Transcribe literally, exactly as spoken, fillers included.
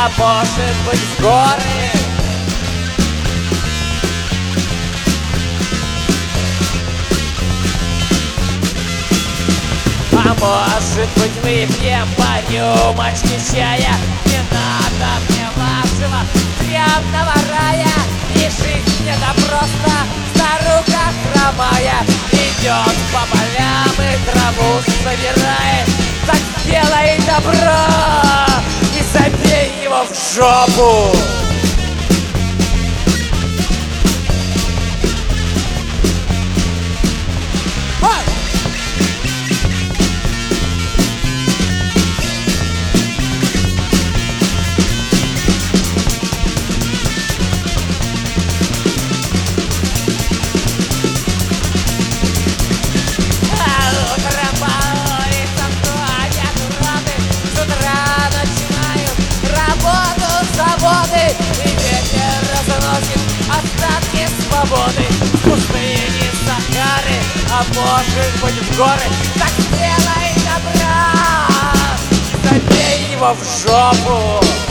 а может быть в горы. А может быть выпьем по рюмочке чая. Не надо мне вашего древнего рая. И жизнь это просто старуха хромая. Идет по полям и траву собирает. Так сделай добро и забей его в жопу. И ветер разносит остатки свободы в пустыне Сахары, а может быть в горы. Так сделай добра, забей его в жопу.